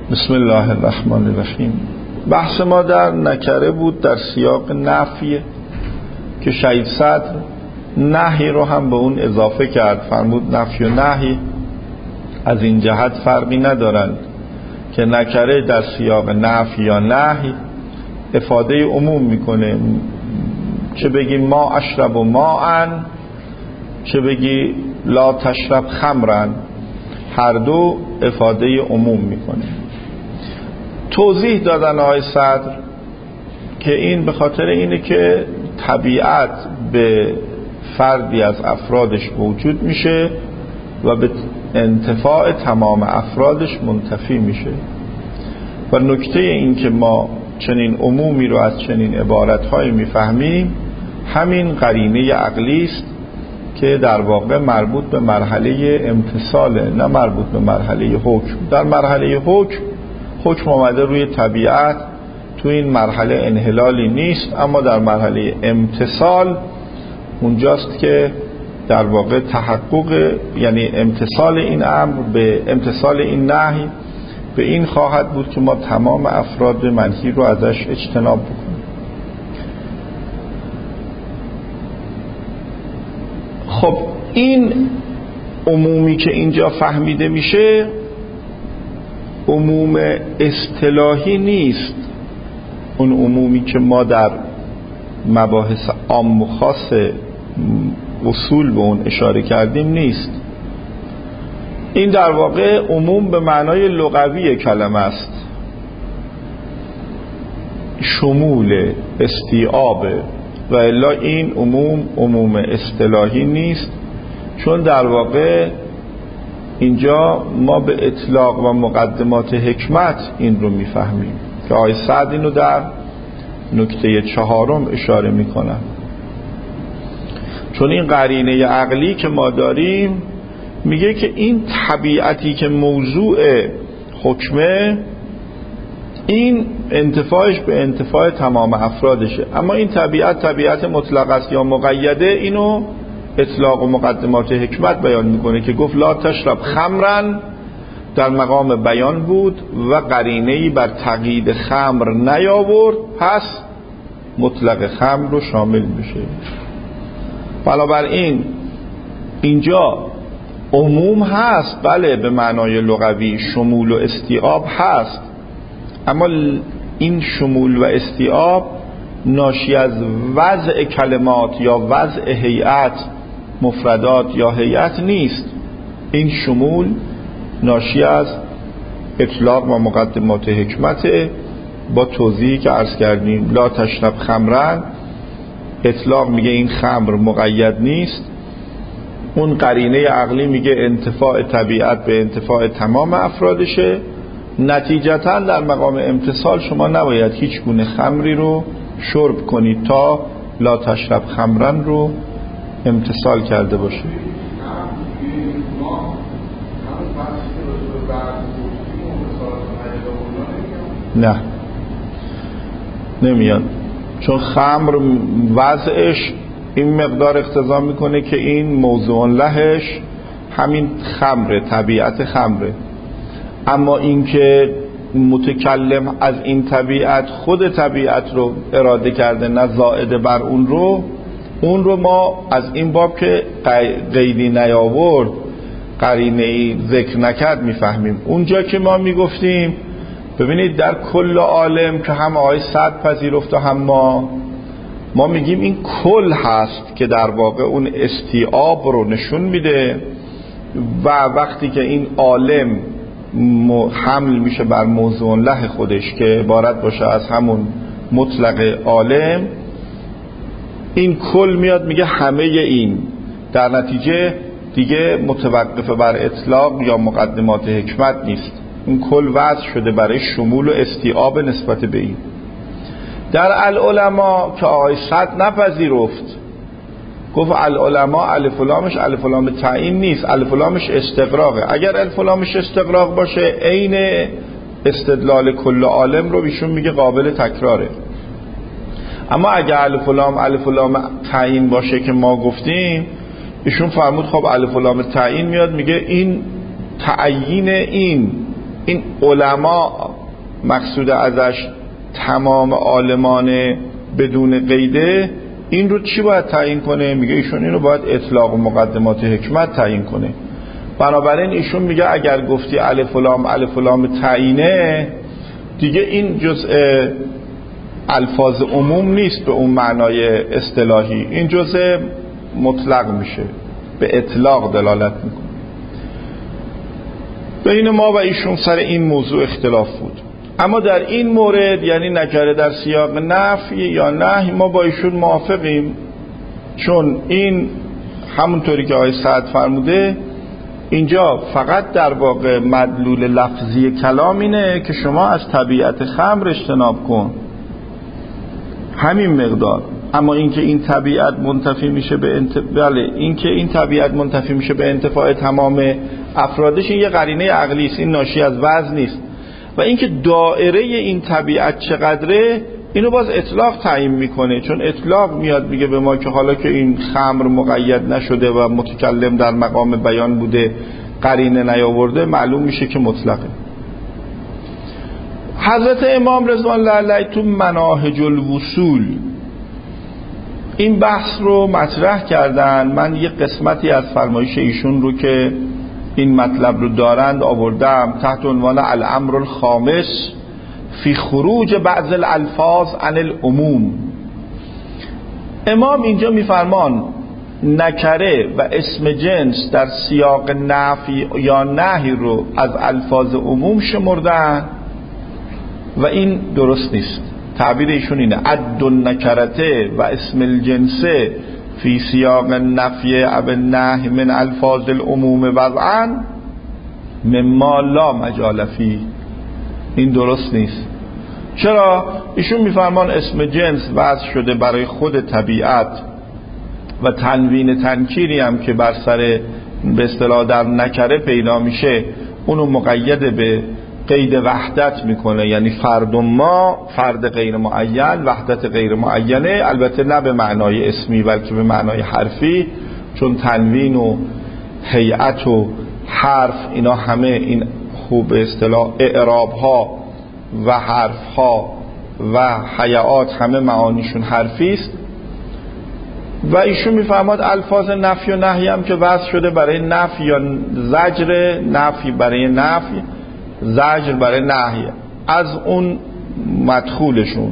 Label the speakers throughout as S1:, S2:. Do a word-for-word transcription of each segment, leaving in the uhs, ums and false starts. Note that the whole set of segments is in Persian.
S1: بسم الله الرحمن الرحیم. بحث ما در نکره بود در سیاق نفی که شهید صدر نهی رو هم به اون اضافه کرد، فرمود نفی و نهی از این جهت فرقی ندارند که نکره در سیاق نفی یا نهی افاده عموم میکنه، چه بگی ما اشرب و ما ان، چه بگی لا تشرب خمرن، هر دو افاده عموم میکنه. توضیح دادن آقای صدر که این به خاطر اینه که طبیعت به فردی از افرادش موجود میشه و به انتفاع تمام افرادش منتفی میشه و نکته این که ما چنین عمومی رو از چنین عبارتهایی میفهمیم همین قرینه عقلی است که در واقع مربوط به مرحله امتثاله، نه مربوط به مرحله حکم. در مرحله حکم حکم آمده روی طبیعت، تو این مرحله انحلالی نیست، اما در مرحله امتثال اونجاست که در واقع تحقق، یعنی امتثال این امر به امتثال این نهی به این خواهد بود که ما تمام افراد منهی رو ازش اجتناب بکنیم. خب این عمومی که اینجا فهمیده میشه عموم اصطلاحی نیست، اون عمومی که ما در مباحث عام و خاص اصول به اون اشاره کردیم نیست. این در واقع عموم به معنای لغوی کلمه است، شمول، استیعاب، و الا این عموم عموم اصطلاحی نیست، چون در واقع اینجا ما به اطلاق و مقدمات حکمت این رو میفهمیم که آقای سعد اینو در نکته چهارم اشاره میکنن. چون این قرینه عقلی که ما داریم میگه که این طبیعتی که موضوع حکمه این انتفاعش به انتفاع تمام افرادشه، اما این طبیعت طبیعت مطلق است یا مقیده، اینو اطلاق و مقدمات حکمت بیان میکنه که گفت لا تشرب خمرن در مقام بیان بود و قرینه‌ای بر تقیید خمر نیاورد، پس مطلق خمر رو شامل میشه. بنابراین اینجا عموم هست، بله به معنای لغوی شمول و استیعاب هست، اما این شمول و استیعاب ناشی از وضع کلمات یا وضع هیئت، مفردات یا هیئت نیست. این شمول ناشی از اطلاق و مقدمات حکمت، با توضیحی که عرض کردیم. لا تشرب خمرن، اطلاق میگه این خمر مقید نیست، اون قرینه عقلی میگه انتفاع طبیعت به انتفاع تمام افرادشه، نتیجتا در مقام امتثال شما نباید هیچ گونه خمری رو شرب کنید تا لا تشرب خمرن رو امتثال کرده باشید. نه نمیاد، چون خمر وضعش این مقدار اقتضا میکنه که این موضوع لهش همین خمره، طبیعت خمره، اما این که متکلم از این طبیعت خود طبیعت رو اراده کرده نه زائده بر اون رو، اون رو ما از این باب که قیدی نیاورد، قرینه‌ای ذکر نکرد میفهمیم. اونجا که ما میگفتیم ببینید در کل عالم که هم آقای صد پذیرفت و هم ما ما میگیم این کل هست که در واقع اون استیعاب رو نشون میده، و وقتی که این عالم حمل میشه بر موضوع له خودش که عبارت باشه از همون مطلق عالم، این کل میاد میگه همه این، در نتیجه دیگه متوقف بر اطلاق یا مقدمات حکمت نیست، این کل وضع شده برای شمول و استیعاب نسبت به این. در العلماء که آقای صد نپذیرفت، گفت العلماء الف و لامش الف و لام تعیین نیست، الف و لامش استقراقه. اگر الف و لامش استقراق باشه عین استدلال کل عالم رو ایشون میگه قابل تکراره، اما اگر الف و لام الف و لام تعیین باشه که ما گفتیم، ایشون فرمود خب الف و لام تعیین میاد میگه این تعیین این این علما مقصود ازش تمام عالمان بدون قیده، این رو چی باید تعیین کنه؟ میگه ایشون اینو باید اطلاق و مقدمات حکمت تعیین کنه. بنابراین ایشون میگه اگر گفتی الف و لام الف و لام تعیینه، دیگه این جزء الفاظ عموم نیست به اون معنای اصطلاحی، این جزء مطلق میشه، به اطلاق دلالت میکنه. بین ما و ایشون سر این موضوع اختلاف بود، اما در این مورد یعنی نکره در سیاق نفی یا نهی ما با ایشون موافقیم، چون این همونطوری که آقای سعد فرموده اینجا فقط در واقع مدلول لفظی کلام اینه که شما از طبیعت خمر اجتناب کن، همین مقدار. اما اینکه این طبیعت منتفی میشه به انت... بله اینکه این طبیعت منتفی میشه به انتفاع تمام افرادش، این یه قرینه عقلی است، این ناشی از وضع نیست. و اینکه دایره این طبیعت چقدره اینو باز اطلاق تعیین میکنه، چون اطلاق میاد میگه به ما که حالا که این خمر مقید نشده و متکلم در مقام بیان بوده قرینه نیاورده، معلوم میشه که مطلقه. حضرت امام رضوان الله علیه تو مناهج الوصول این بحث رو مطرح کردن. من یه قسمتی از فرمایش ایشون رو که این مطلب رو دارند آوردم تحت عنوان الامر الخامس فی خروج بعض الالفاظ عن العموم. امام اینجا میفرمان نکره و اسم جنس در سیاق نفی یا نهی رو از الفاظ عموم شمردن و این درست نیست. تعبیر ایشون اینه عد النکرته و اسم الجنس فی سیاق نفی او نهی من الفاظ العموم وضعا مما لا مجال فیه. این درست نیست. چرا؟ ایشون میفرمان اسم جنس وضع شده برای خود طبیعت و تنوین تنکیری هم که بر سر به اصطلاح در نکره پیدا میشه اونو مقید به قید وحدت میکنه، یعنی فرد و ما فرد غیر معین، وحدت غیر معینه، البته نه به معنای اسمی بلکه به معنای حرفی، چون تنوین و هیئت و حرف اینا همه این خوب اصطلاح اعراب ها و حرف ها و حیات همه معانیشون حرفی است. و ایشون میفرماد الفاظ نفی و نهی هم که وضع شده برای نفی یا زجر، نفی برای نفی، زجر برای نهی از اون مدخولشون.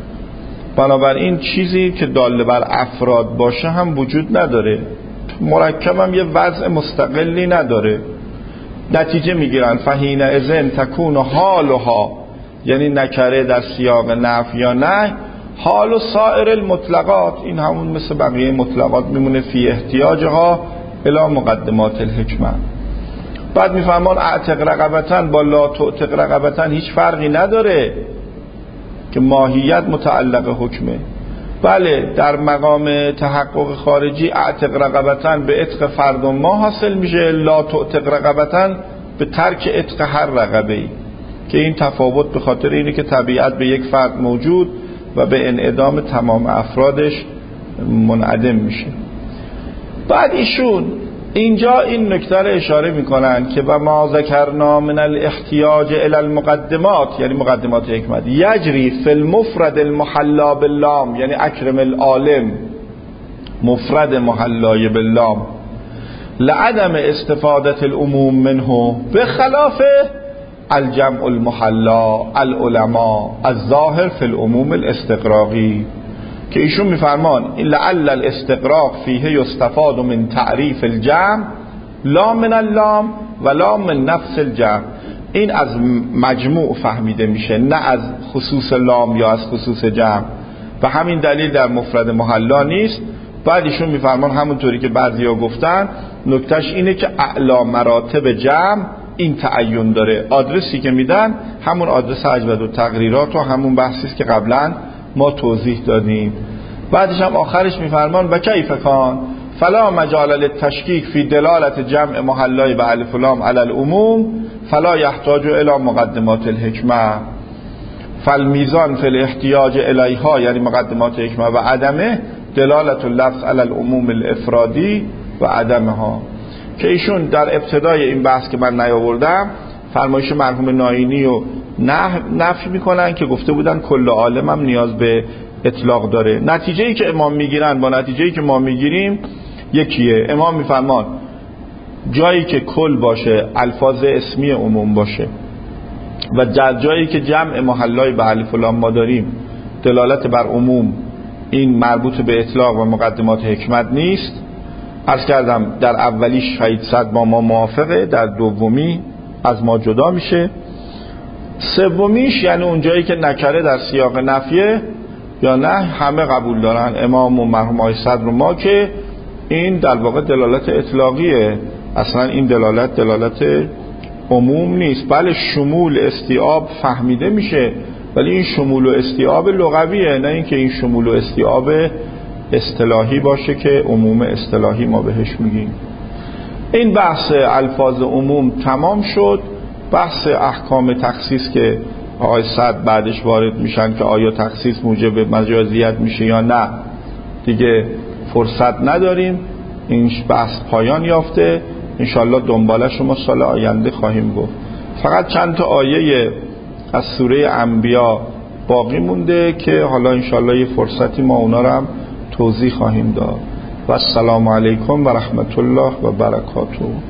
S1: بنابراین چیزی که داله بر افراد باشه هم وجود نداره، مرکب هم یه وضع مستقلی نداره. نتیجه میگیرن فهین ازن تکون حالها، یعنی نکره در سیاق نفی یا نه، حال و سایر المطلقات، این همون مثل بقیه مطلقات میمونه فی احتیاجها الی مقدمات الحکمه. بعد میفهمان اعتق رقبتن با لا تعتق رقبتن هیچ فرقی نداره که ماهیت متعلق حکمه. بله در مقام تحقق خارجی اعتق رقبتن به عتق فرد و ما حاصل میشه، لا تعتق رقبتن به ترک عتق هر رقبه‌ای، که این تفاوت به خاطر اینه که طبیعت به یک فرد موجود و به انعدام تمام افرادش منعدم میشه. بعد ایشون اینجا این نکته رو اشاره میکنن که و ما ذکرنا من الاحتیاج الی المقدمات، یعنی مقدمات حکمت، یجری فی المفرد المحلا باللام، یعنی اکرم العالم مفرد محلای باللام، لعدم استفادت العموم منه بخلاف الجمع المحلا العلماء الظاهر فی العموم الاستقراقی، که ایشون میفرمان لعل الاستقراق فیه یستفاد من تعریف الجمع لا من اللام ولا من نفس الجمع. این از مجموع فهمیده میشه، نه از خصوص لام یا از خصوص جمع، و همین دلیل در مفرد محلا نیست. بعد ایشون میفرمان همونطوری که بعضیا گفتن، نکتهش اینه که اعلی مراتب جمع این تعین داره، آدرسی که میدن همون آدرس اجود و تقریرات و همون بحثی است که قبلا ما توضیح دادیم. بعدش هم آخرش میفرمان و کیف کان فلا مجال للتشکیک فی دلالت جمع محلای به الف و لام علی العموم فلا یحتاج الی مقدمات الحکمه فالمیزان فی الاحتیاج الیها، یعنی مقدمات حکمه و عدمه دلالت اللفظ علی العموم الافرادی و عدمها. که ایشون در ابتدای این بحث که من نیاوردم فرمایش مرحوم ناینی رو نفی میکنن که گفته بودن کل عالم هم نیاز به اطلاق داره. نتیجه ای که امام میگیرن با نتیجه ای که ما میگیریم یکیه. امام میفرمان جایی که کل باشه الفاظ اسمی عموم باشه و در جایی که جمع محلای به الف و لام ما داریم دلالت بر عموم این مربوط به اطلاق و مقدمات حکمت نیست. عرض کردم در اولیش شهید صد با ما موافقه، در دومی از ما جدا میشه. سومیش یعنی اون جایی که نکره در سیاق نفیه یا نه همه قبول دارن، امام و مرحوم آقای صدر و ما، که این در واقع دلالت اطلاقیه، اصلا این دلالت دلالت عموم نیست. بله شمول استیعاب فهمیده میشه ولی این شمول و استیعاب لغویه، نه اینکه این شمول و استیعاب اصطلاحی باشه که عموم اصطلاحی ما بهش میگیم. این بحث الفاظ عموم تمام شد. بحث احکام تخصیص که آقای صدر بعدش وارد میشن که آیا تخصیص موجب مجازیت میشه یا نه دیگه فرصت نداریم. این بحث پایان یافته، انشالله دنبالش ما سال آینده خواهیم گفت. فقط چند تا آیه از سوره انبیا باقی مونده که حالا انشالله یه فرصتی ما اونا رو هم توضیح خواهیم داد. و السلام علیکم و رحمت الله و برکاته.